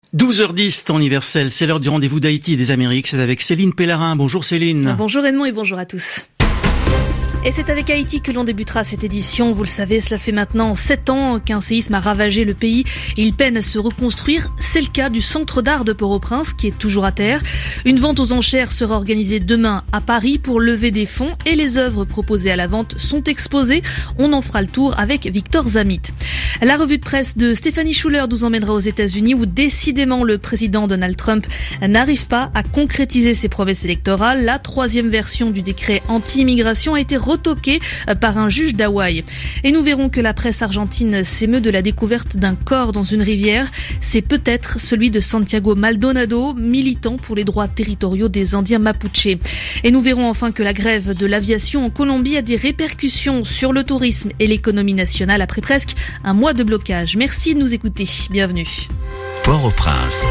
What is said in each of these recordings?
12h10, temps universel, c'est l'heure du rendez-vous d'Haïti et des Amériques. C'est avec Céline Pellarin. Bonjour Céline. Bonjour Edmond et bonjour à tous. Et c'est avec Haïti que l'on débutera cette édition. Vous le savez, cela fait maintenant 7 ans qu'un séisme a ravagé le pays. Il peine à se reconstruire. C'est le cas du Centre d'art de Port-au-Prince qui est toujours à terre. Une vente aux enchères sera organisée demain à Paris pour lever des fonds et les œuvres proposées à la vente sont exposées. On en fera le tour avec Victor Zamit. La revue de presse de Stéphanie Schuller nous emmènera aux États-Unis où décidément le président Donald Trump n'arrive pas à concrétiser ses promesses électorales. La 3e version du décret anti-immigration a été retoqué par un juge d'Hawaï. Et nous verrons que la presse argentine s'émeut de la découverte d'un corps dans une rivière. C'est peut-être celui de Santiago Maldonado, militant pour les droits territoriaux des Indiens Mapuche. Et nous verrons enfin que la grève de l'aviation en Colombie a des répercussions sur le tourisme et l'économie nationale après presque un mois de blocage. Merci de nous écouter. Bienvenue. Port-au-Prince.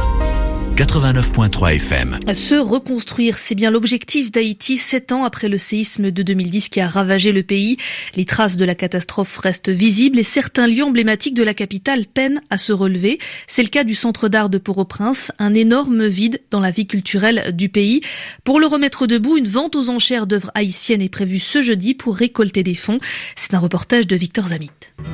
89.3 FM. Se reconstruire, c'est bien l'objectif d'Haïti 7 ans après le séisme de 2010 qui a ravagé le pays. Les traces de la catastrophe restent visibles et certains lieux emblématiques de la capitale peinent à se relever. C'est le cas du Centre d'art de Port-au-Prince, un énorme vide dans la vie culturelle du pays. Pour le remettre debout, une vente aux enchères d'œuvres haïtiennes est prévue ce jeudi pour récolter des fonds. C'est un reportage de Victor Zamit.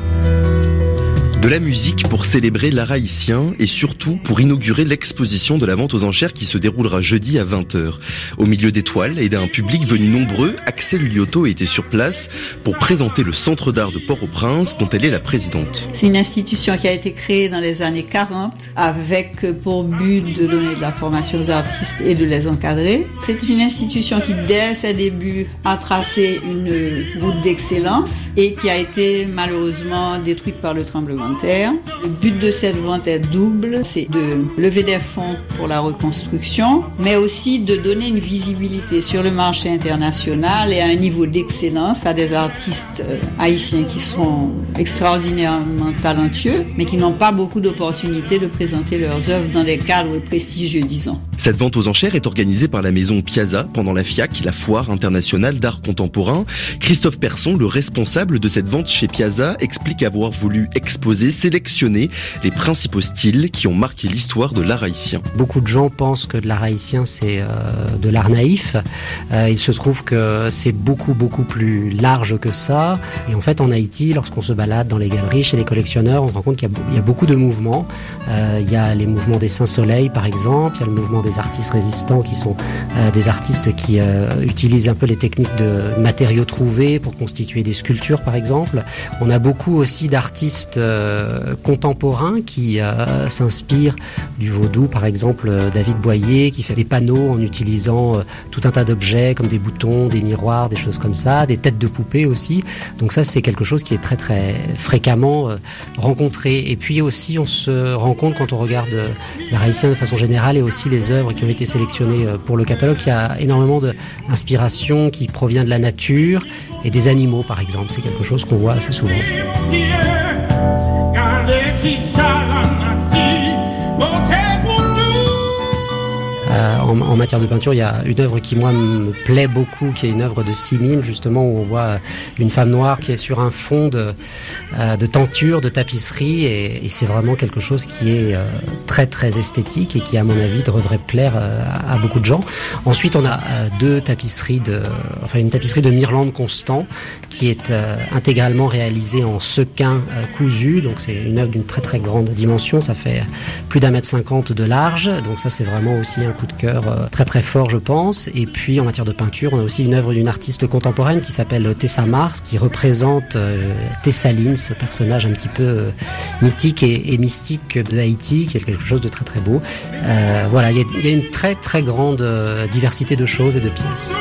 De la musique pour célébrer l'art haïtien et surtout pour inaugurer l'exposition de la vente aux enchères qui se déroulera jeudi à 20h. Au milieu des toiles et d'un public venu nombreux, Axel Lyoto était sur place pour présenter le Centre d'art de Port-au-Prince dont elle est la présidente. C'est une institution qui a été créée dans les années 40 avec pour but de donner de la formation aux artistes et de les encadrer. C'est une institution qui dès ses débuts a tracé une route d'excellence et qui a été malheureusement détruite par le tremblement de terre. Le but de cette vente est double, c'est de lever des fonds pour la reconstruction, mais aussi de donner une visibilité sur le marché international et à un niveau d'excellence à des artistes haïtiens qui sont extraordinairement talentueux, mais qui n'ont pas beaucoup d'opportunités de présenter leurs œuvres dans des cadres prestigieux, disons. Cette vente aux enchères est organisée par la maison Piazza pendant la FIAC, la Foire internationale d'art contemporain. Christophe Persson, le responsable de cette vente chez Piazza, explique avoir voulu exposer, sélectionner les principaux styles qui ont marqué l'histoire de l'art haïtien. Beaucoup de gens pensent que l'art haïtien c'est de l'art naïf. Il se trouve que c'est beaucoup plus large que ça. Et en fait en Haïti, lorsqu'on se balade dans les galeries, chez les collectionneurs, on se rend compte qu'il y a beaucoup de mouvements. Il y a les mouvements des Saint-Soleil par exemple, il y a le mouvement des artistes résistants qui sont des artistes qui utilisent un peu les techniques de matériaux trouvés pour constituer des sculptures par exemple. On a beaucoup aussi d'artistes contemporains qui s'inspirent du vaudou, par exemple David Boyer qui fait des panneaux en utilisant tout un tas d'objets comme des boutons, des miroirs, des choses comme ça, des têtes de poupées aussi. Donc ça c'est quelque chose qui est très fréquemment rencontré. Et puis aussi on se rend compte quand on regarde l'art haïtien de façon générale et aussi les œuvres qui ont été sélectionnées pour le catalogue, il y a énormément d'inspiration qui provient de la nature et des animaux par exemple. C'est quelque chose qu'on voit assez souvent. En matière de peinture, il y a une œuvre qui moi me plaît beaucoup, qui est une œuvre de Simine, justement, où on voit une femme noire qui est sur un fond de tenture, de tapisserie, et c'est vraiment quelque chose qui est très esthétique et qui, à mon avis, devrait plaire à beaucoup de gens. Ensuite, on a une tapisserie de Myrlande Constant, qui est intégralement réalisée en sequin cousu, donc c'est une œuvre d'une très grande dimension, ça fait plus d'1,50 m de large, donc ça c'est vraiment aussi un coup de cœur très fort je pense. Et puis en matière de peinture, on a aussi une œuvre d'une artiste contemporaine qui s'appelle Tessa Mars, qui représente Tessaline, ce personnage un petit peu mythique et mystique de Haïti, qui est quelque chose de très beau. Voilà, il y a une très grande diversité de choses et de pièces.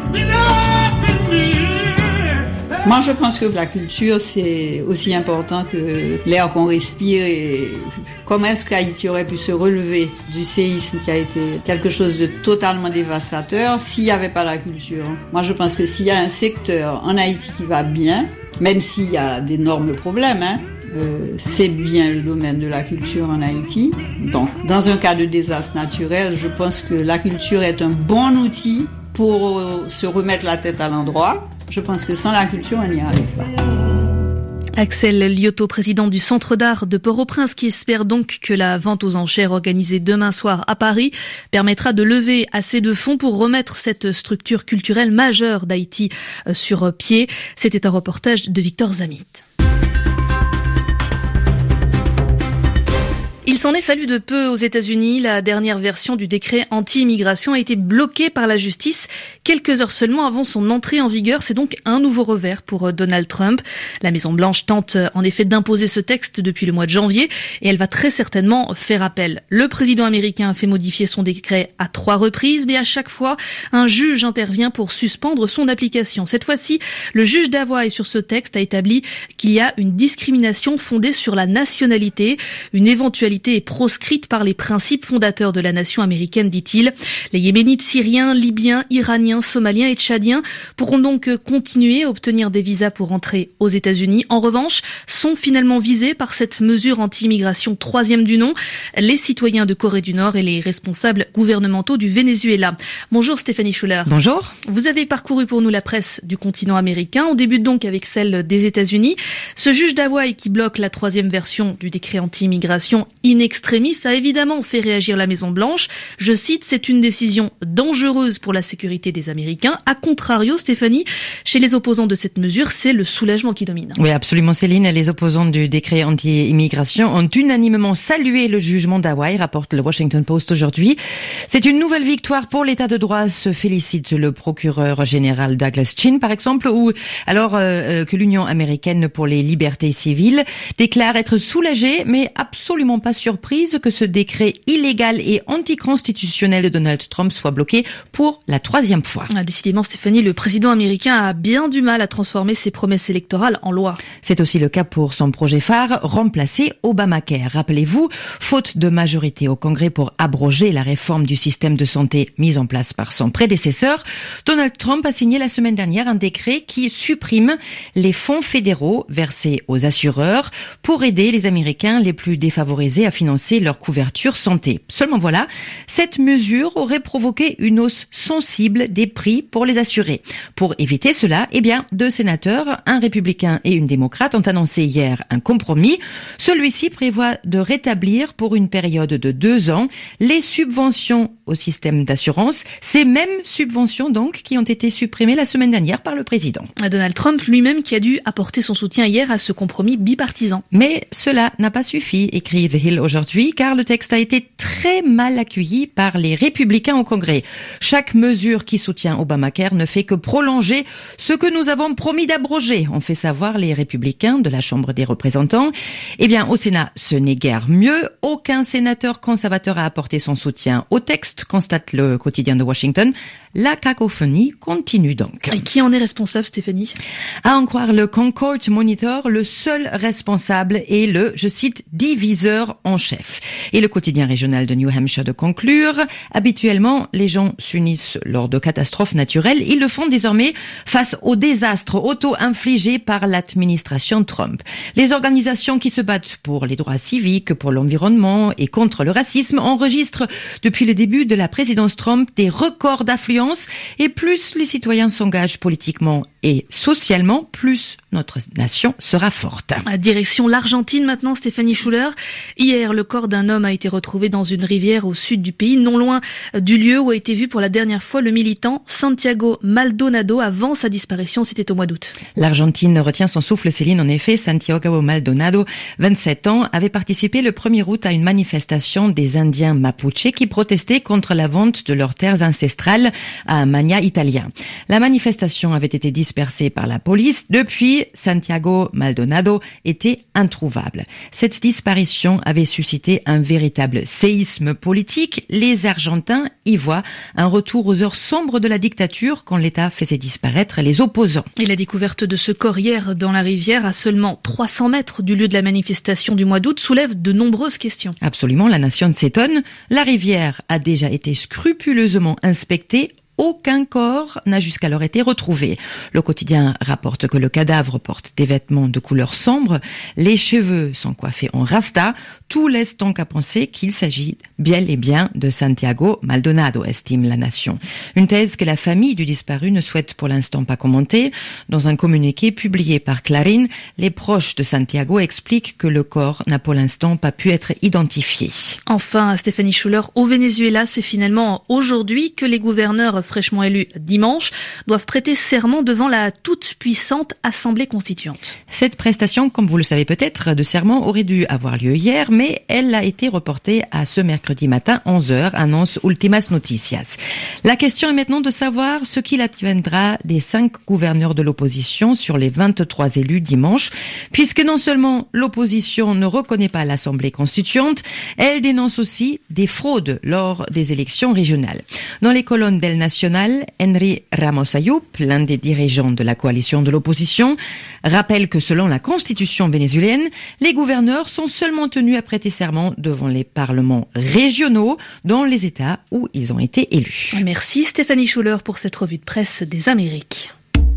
Moi, je pense que la culture, c'est aussi important que l'air qu'on respire. Et comment est-ce qu'Haïti aurait pu se relever du séisme qui a été quelque chose de totalement dévastateur s'il n'y avait pas la culture? Moi, je pense que s'il y a un secteur en Haïti qui va bien, même s'il y a d'énormes problèmes, c'est bien le domaine de la culture en Haïti. Donc, dans un cas de désastre naturel, je pense que la culture est un bon outil pour se remettre la tête à l'endroit. Je pense que sans la culture, on n'y arrive pas. Axel Liotto, président du Centre d'art de Port-au-Prince, qui espère donc que la vente aux enchères organisée demain soir à Paris permettra de lever assez de fonds pour remettre cette structure culturelle majeure d'Haïti sur pied. C'était un reportage de Victor Zamit. Il s'en est fallu de peu aux États-Unis. La dernière version du décret anti-immigration a été bloquée par la justice quelques heures seulement avant son entrée en vigueur. C'est donc un nouveau revers pour Donald Trump. La Maison-Blanche tente en effet d'imposer ce texte depuis le mois de janvier et elle va très certainement faire appel. Le président américain a fait modifier son décret à 3 reprises, mais à chaque fois, un juge intervient pour suspendre son application. Cette fois-ci, le juge d'Hawaï sur ce texte a établi qu'il y a une discrimination fondée sur la nationalité, une éventualité est proscrite par les principes fondateurs de la nation américaine, dit-il. Les Yéménites, Syriens, Libyens, Iraniens, Somaliens et Tchadiens pourront donc continuer à obtenir des visas pour entrer aux États-Unis. En revanche, sont finalement visés par cette mesure anti-immigration troisième du nom, les citoyens de Corée du Nord et les responsables gouvernementaux du Venezuela. Bonjour Stéphanie Schuller. Bonjour. Vous avez parcouru pour nous la presse du continent américain. On débute donc avec celle des États-Unis. Ce juge d'Hawaï qui bloque la troisième version du décret anti-immigration in extremis a évidemment fait réagir la Maison-Blanche. Je cite, c'est une décision dangereuse pour la sécurité des Américains. A contrario, Stéphanie, chez les opposants de cette mesure, c'est le soulagement qui domine. Oui, absolument, Céline. Les opposants du décret anti-immigration ont unanimement salué le jugement d'Hawaï, rapporte le Washington Post aujourd'hui. C'est une nouvelle victoire pour l'état de droit, se félicite le procureur général Douglas Chin, par exemple, ou alors que l'Union américaine pour les libertés civiles déclare être soulagée, mais absolument pas surprise que ce décret illégal et anticonstitutionnel de Donald Trump soit bloqué pour la 3e fois. Décidément, Stéphanie, le président américain a bien du mal à transformer ses promesses électorales en loi. C'est aussi le cas pour son projet phare, remplacer Obamacare. Rappelez-vous, faute de majorité au Congrès pour abroger la réforme du système de santé mise en place par son prédécesseur, Donald Trump a signé la semaine dernière un décret qui supprime les fonds fédéraux versés aux assureurs pour aider les Américains les plus défavorisés à financer leur couverture santé. Seulement voilà, cette mesure aurait provoqué une hausse sensible des prix pour les assurés. Pour éviter cela, 2 sénateurs, un républicain et une démocrate, ont annoncé hier un compromis. Celui-ci prévoit de rétablir pour une période de 2 ans les subventions au système d'assurance, ces mêmes subventions donc qui ont été supprimées la semaine dernière par le président. Donald Trump lui-même qui a dû apporter son soutien hier à ce compromis bipartisan. Mais cela n'a pas suffi, écrit The Hill aujourd'hui, car le texte a été très mal accueilli par les républicains au Congrès. Chaque mesure qui soutient Obamacare ne fait que prolonger ce que nous avons promis d'abroger, ont fait savoir les républicains de la Chambre des représentants. Au Sénat, ce n'est guère mieux. Aucun sénateur conservateur a apporté son soutien au texte, constate le quotidien de Washington. La cacophonie continue donc. Et qui en est responsable, Stéphanie ? À en croire le Concord Monitor, le seul responsable est le, je cite, diviseur en chef. Et le quotidien régional de New Hampshire de conclure, habituellement, les gens s'unissent lors de catastrophes naturelles. Ils le font désormais face aux désastres auto-infligés par l'administration Trump. Les organisations qui se battent pour les droits civiques, pour l'environnement et contre le racisme enregistrent depuis le début de la présidence Trump des records d'affluence. Et plus les citoyens s'engagent politiquement et socialement, plus notre nation sera forte. Direction l'Argentine maintenant, Stéphanie Schuller. Hier, le corps d'un homme a été retrouvé dans une rivière au sud du pays, non loin du lieu où a été vu pour la dernière fois le militant Santiago Maldonado avant sa disparition, c'était au mois d'août. L'Argentine retient son souffle, Céline. En effet, Santiago Maldonado, 27 ans, avait participé le 1er août à une manifestation des Indiens Mapuche qui protestaient contre la vente de leurs terres ancestrales à un magnat italien. La manifestation avait été dispersée par la police. Depuis, Santiago Maldonado était introuvable. Cette disparition avait suscité un véritable séisme politique. Les Argentins y voient un retour aux heures sombres de la dictature quand l'État faisait disparaître les opposants. Et la découverte de ce corps hier dans la rivière à seulement 300 mètres du lieu de la manifestation du mois d'août soulève de nombreuses questions. Absolument, la nation s'étonne. La rivière a déjà été scrupuleusement inspectée aucun corps n'a jusqu'alors été retrouvé. Le quotidien rapporte que le cadavre porte des vêtements de couleur sombre, les cheveux sont coiffés en rasta. Tout laisse donc à penser qu'il s'agit bel et bien de Santiago Maldonado, estime La Nation. Une thèse que la famille du disparu ne souhaite pour l'instant pas commenter. Dans un communiqué publié par Clarín, les proches de Santiago expliquent que le corps n'a pour l'instant pas pu être identifié. Enfin, Stéphanie Schuller, au Venezuela, c'est finalement aujourd'hui que les gouverneurs fraîchement élus dimanche doivent prêter serment devant la toute-puissante Assemblée constituante. Cette prestation, comme vous le savez peut-être, de serment aurait dû avoir lieu hier, mais elle a été reportée à ce mercredi matin, 11h, annonce Ultimas Noticias. La question est maintenant de savoir ce qu'il adviendra des 5 gouverneurs de l'opposition sur les 23 élus dimanche, puisque non seulement l'opposition ne reconnaît pas l'Assemblée constituante, elle dénonce aussi des fraudes lors des élections régionales. Dans les colonnes d'El Nacional, Henry Ramos Ayub, l'un des dirigeants de la coalition de l'opposition, rappelle que selon la constitution vénézuélienne, les gouverneurs sont seulement tenus à prêter serment devant les parlements régionaux dans les États où ils ont été élus. Merci Stéphanie Schuller pour cette revue de presse des Amériques.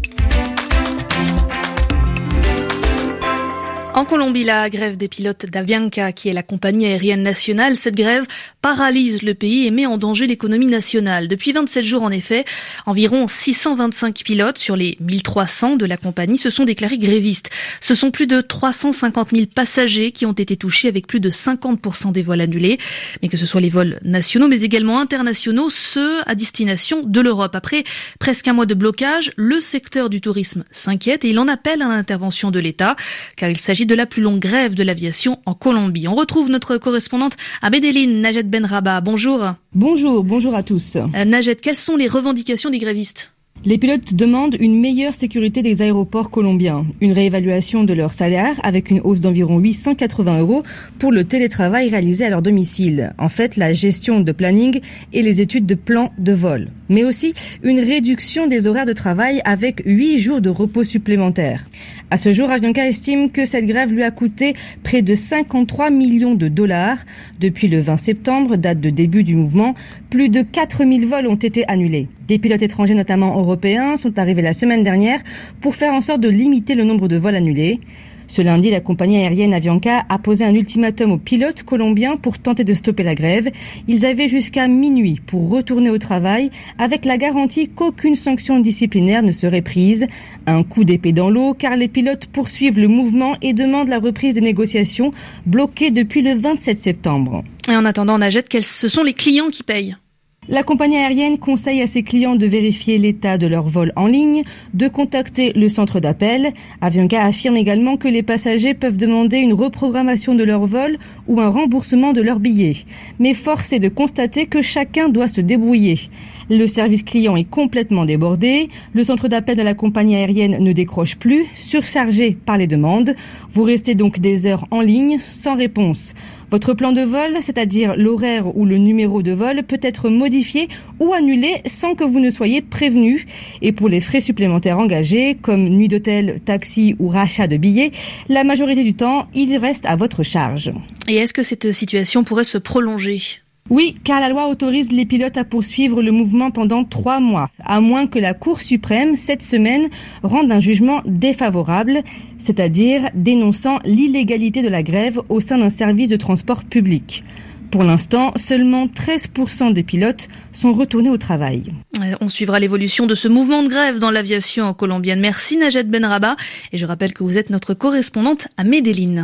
En Colombie, la grève des pilotes d'Avianca, qui est la compagnie aérienne nationale, cette grève paralyse le pays et met en danger l'économie nationale. Depuis 27 jours, en effet, environ 625 pilotes sur les 1300 de la compagnie se sont déclarés grévistes. Ce sont plus de 350 000 passagers qui ont été touchés avec plus de 50% des vols annulés. Mais que ce soit les vols nationaux, mais également internationaux, ceux à destination de l'Europe. Après presque un mois de blocage, le secteur du tourisme s'inquiète et il en appelle à l'intervention de l'État, car il s'agit de la plus longue grève de l'aviation en Colombie. On retrouve notre correspondante à Medellín, Najet Benraba. Bonjour. Bonjour à tous. Najet, quelles sont les revendications des grévistes ? Les pilotes demandent une meilleure sécurité des aéroports colombiens, une réévaluation de leur salaire avec une hausse d'environ 880 € pour le télétravail réalisé à leur domicile. En fait, la gestion de planning et les études de plan de vol. Mais aussi une réduction des horaires de travail avec 8 jours de repos supplémentaires. À ce jour, Avianca estime que cette grève lui a coûté près de 53 millions de dollars. Depuis le 20 septembre, date de début du mouvement, plus de 4000 vols ont été annulés. Des pilotes étrangers, notamment européens, sont arrivés la semaine dernière pour faire en sorte de limiter le nombre de vols annulés. Ce lundi, la compagnie aérienne Avianca a posé un ultimatum aux pilotes colombiens pour tenter de stopper la grève. Ils avaient jusqu'à minuit pour retourner au travail avec la garantie qu'aucune sanction disciplinaire ne serait prise. Un coup d'épée dans l'eau car les pilotes poursuivent le mouvement et demandent la reprise des négociations bloquées depuis le 27 septembre. Et en attendant, Najet, ce sont les clients qui payent ? La compagnie aérienne conseille à ses clients de vérifier l'état de leur vol en ligne, de contacter le centre d'appel. Avianca affirme également que les passagers peuvent demander une reprogrammation de leur vol ou un remboursement de leur billet. Mais force est de constater que chacun doit se débrouiller. Le service client est complètement débordé. Le centre d'appel de la compagnie aérienne ne décroche plus, surchargé par les demandes. Vous restez donc des heures en ligne sans réponse. Votre plan de vol, c'est-à-dire l'horaire ou le numéro de vol, peut être modifié ou annulé sans que vous ne soyez prévenu. Et pour les frais supplémentaires engagés, comme nuit d'hôtel, taxi ou rachat de billets, la majorité du temps, il reste à votre charge. Et est-ce que cette situation pourrait se prolonger ? Oui, car la loi autorise les pilotes à poursuivre le mouvement pendant 3 mois, à moins que la Cour suprême, cette semaine, rende un jugement défavorable, c'est-à-dire dénonçant l'illégalité de la grève au sein d'un service de transport public. Pour l'instant, seulement 13% des pilotes sont retournés au travail. On suivra l'évolution de ce mouvement de grève dans l'aviation colombienne. Merci Najet Benraba. Et je rappelle que vous êtes notre correspondante à Medellín.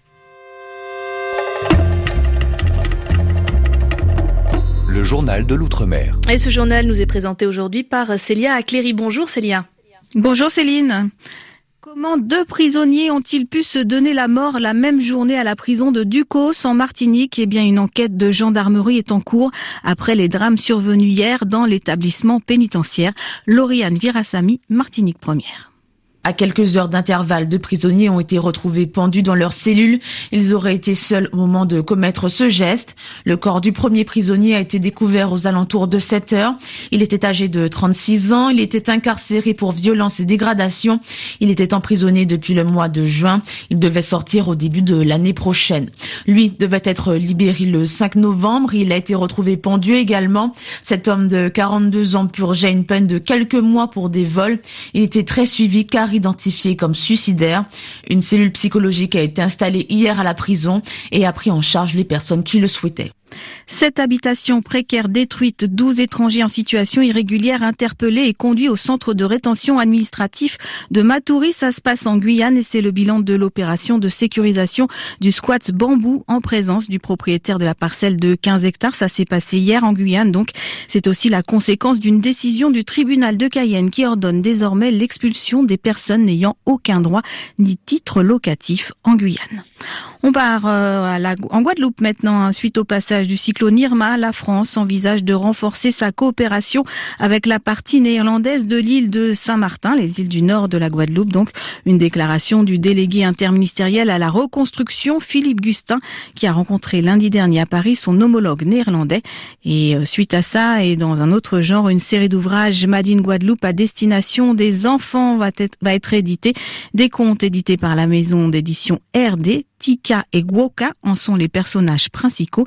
Le journal de l'Outre-mer. Et ce journal nous est présenté aujourd'hui par Célia Acléry. Bonjour Célia. Bonjour Céline. Comment 2 prisonniers ont-ils pu se donner la mort la même journée à la prison de Ducos en Martinique ? Eh bien, une enquête de gendarmerie est en cours après les drames survenus hier dans l'établissement pénitentiaire. Lauriane Virasamy, Martinique Première. À quelques heures d'intervalle, 2 prisonniers ont été retrouvés pendus dans leur cellule. Ils auraient été seuls au moment de commettre ce geste. Le corps du premier prisonnier a été découvert aux alentours de 7 heures. Il était âgé de 36 ans. Il était incarcéré pour violence et dégradation. Il était emprisonné depuis le mois de juin. Il devait sortir au début de l'année prochaine. Lui devait être libéré le 5 novembre. Il a été retrouvé pendu également. Cet homme de 42 ans purgeait une peine de quelques mois pour des vols. Il était très suivi car identifié comme suicidaire. Une cellule psychologique a été installée hier à la prison et a pris en charge les personnes qui le souhaitaient. 7 habitations précaires détruites, 12 étrangers en situation irrégulière interpellés et conduits au centre de rétention administratif de Matoury. Ça se passe en Guyane et c'est le bilan de l'opération de sécurisation du squat Bambou en présence du propriétaire de la parcelle de 15 hectares. Ça s'est passé hier en Guyane, donc c'est aussi la conséquence d'une décision du tribunal de Cayenne qui ordonne désormais l'expulsion des personnes n'ayant aucun droit ni titre locatif en Guyane. On part en Guadeloupe maintenant. Suite au passage du cyclone Irma, la France envisage de renforcer sa coopération avec la partie néerlandaise de l'île de Saint-Martin, les îles du nord de la Guadeloupe. Donc, une déclaration du délégué interministériel à la reconstruction, Philippe Gustin, qui a rencontré lundi dernier à Paris son homologue néerlandais. Et suite à ça, et dans un autre genre, une série d'ouvrages Made in Guadeloupe à destination des enfants va être éditée. Des contes édités par la maison d'édition RD. Tika et Gwoka en sont les personnages principaux.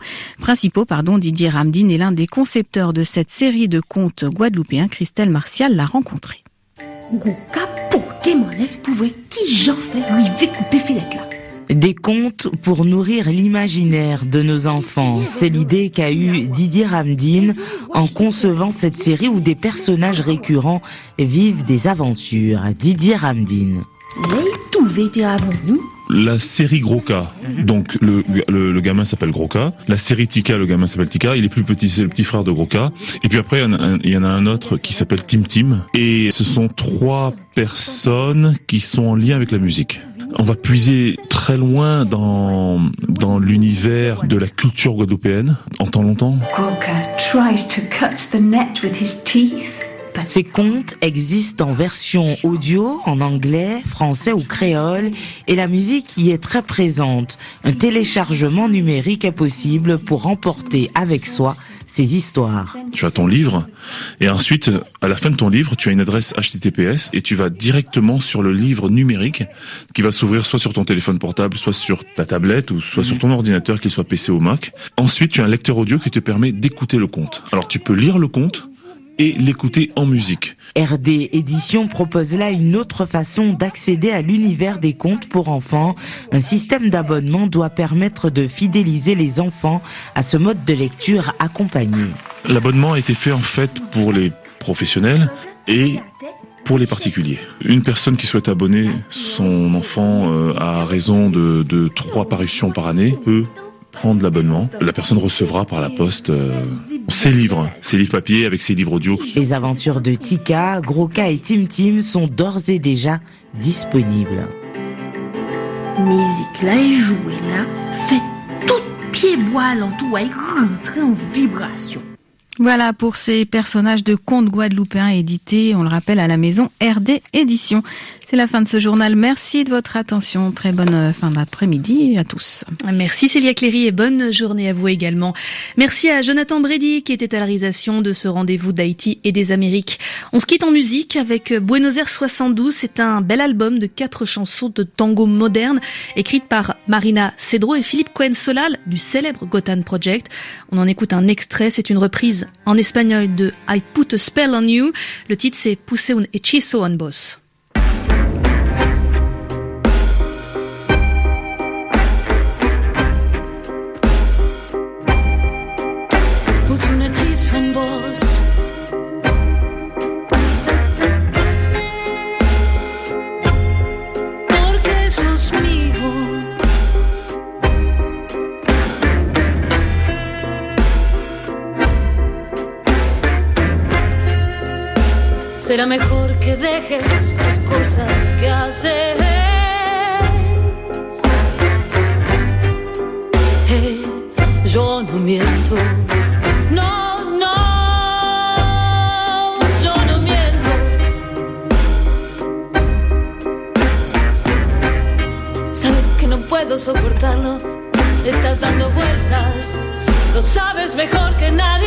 Didier Ramdine est l'un des concepteurs de cette série de contes guadeloupéens. Christelle Martial l'a rencontré. Gwoka, poté mon lèvre pouvait qui j'en fais lui couper filette là. Des contes pour nourrir l'imaginaire de nos enfants. C'est l'idée qu'a eue Didier Ramdine en concevant cette série où des personnages récurrents vivent des aventures. Didier Ramdine. Tout été avant nous. La série Gwoka, donc le gamin s'appelle Gwoka. La série Tika, le gamin s'appelle Tika. Il est plus petit, c'est le petit frère de Gwoka. Et puis après, il y en a un autre qui s'appelle Tim Tim. Et ce sont 3 personnes qui sont en lien avec la musique. On va puiser très loin dans l'univers de la culture guadeloupéenne, en temps longtemps. Gwoka tries to cut the net with his teeth. Ces contes existent en version audio, en anglais, français ou créole, et la musique y est très présente. Un téléchargement numérique est possible pour emporter avec soi ces histoires. Tu as ton livre, et ensuite, à la fin de ton livre, tu as une adresse HTTPS, et tu vas directement sur le livre numérique, qui va s'ouvrir soit sur ton téléphone portable, soit sur ta tablette, ou soit sur ton ordinateur, qu'il soit PC ou Mac. Ensuite, tu as un lecteur audio qui te permet d'écouter le conte. Alors, tu peux lire le conte, et l'écouter en musique. RD Édition propose là une autre façon d'accéder à l'univers des contes pour enfants. Un système d'abonnement doit permettre de fidéliser les enfants à ce mode de lecture accompagné. L'abonnement a été fait en fait pour les professionnels et pour les particuliers. Une personne qui souhaite abonner son enfant à raison de 3 parutions par année peut prendre l'abonnement. La personne recevra par la poste ses livres papier avec ses livres audio. Les aventures de Tika, Gwoka et Tim Tim sont d'ores et déjà disponibles. Musique là et jouer là, fait tout pied bois en tout et rentrer en vibration. Voilà pour ces personnages de contes guadeloupéens édités, on le rappelle, à la maison RD Édition. C'est la fin de ce journal. Merci de votre attention. Très bonne fin d'après-midi à tous. Merci Célia Cléry et bonne journée à vous également. Merci à Jonathan Brady qui était à la réalisation de ce rendez-vous d'Haïti et des Amériques. On se quitte en musique avec Buenos Aires 72. C'est un bel album de 4 chansons de tango moderne écrites par Marina Cedro et Philippe Cohen-Solal du célèbre Gotan Project. On en écoute un extrait. C'est une reprise en espagnol de I Put a Spell on You. Le titre c'est Puse un hechizo en vos. En vos porque sos mío será mejor que dejes las cosas que haces. Yo no miento. puedo soportarlo. Estás dando vueltas, lo sabes mejor que nadie.